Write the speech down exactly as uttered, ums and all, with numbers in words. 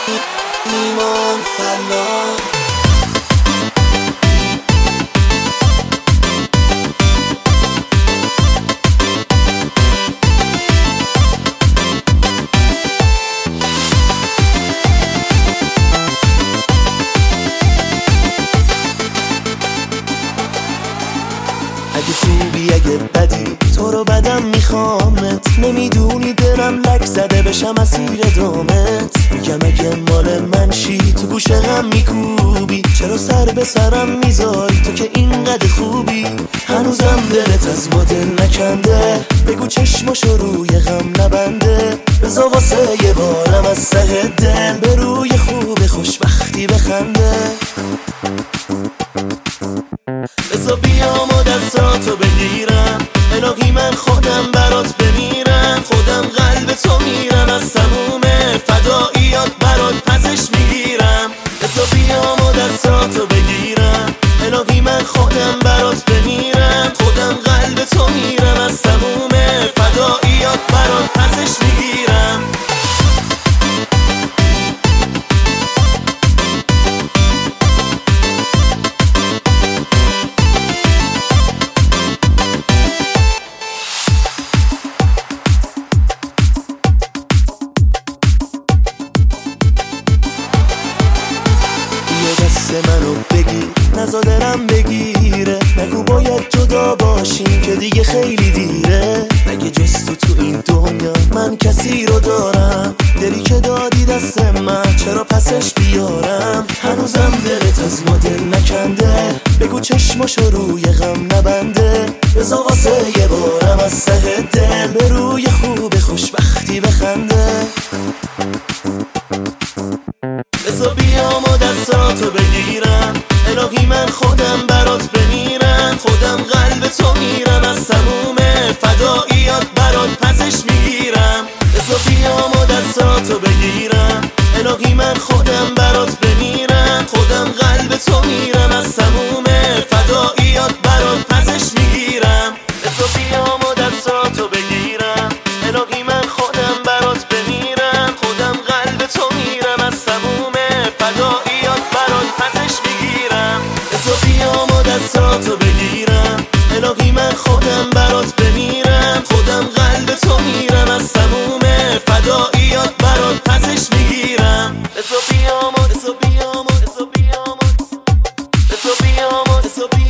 ایمان فلاح اگه خوبی اگه بدی تو رو بدم میخوامت، نمیدونی دلم لک زده بشم اسیر دامت. میگم اگه مال من شی تو گوش غم میکوبی، چرا سر به سرم میذاری تو که اینقدر خوبی. هنوزم دلت از ما دل نکنده، بگو چشماشو روی غم نبنده. بزا واسه یه بارم از ته دل به روی خوب خوشبختی بخنده. بزا بیام و دستاتو بگیرم، الهی من خودم برات بمیرم. خودم قلب تو میرم، از تموم فداییات برات پسش میگیرم. بزا بیام و دستاتو بگیرم، الهی من خودم برات بمیرم. خودم قلب تو میرم، از تموم فداییات برات پسش میگیرم. منو بگیر نزا دلم بگیره، نگو باید جدا باشیم که دیگه خیلی دیره. نگه جز تو تو این دنیا من کسی رو دارم، دلی که دادی دست من چرا پسش بیارم. هنوزم دلت از ما دل نکنده، بگو چشماشو روی غم نبنده. بزا واسه یه بارم از ته دل به روی خوب خوشبختی بخنده. بزا بیام و دستاتو بگیرم، الهی من خودم برات بمیرم. خودم قلب تو میرم، از تموم فداییات برات پسش میگیرم. بزا بیام و دستاتو بگیرم، الهی من خودم برات بمیرم. خودم قلب تو میرم، از تموم فداییات برات پسش میگیرم. بزا بیام و دستاتو بگیرم، الهی من خودم برات بمیرم. خودم قلب تو میرم، از تموم فداییات برات پسش میگیرم. بزا بیام و دستاتو بگیرم، الهی من خودم برات بمیرم. خودم قلب تو میرم، از تموم فداییات برات پسش میگیرم. بزا بیام و بزا بیام و بزا بیام و بزا بیام و بزا بیام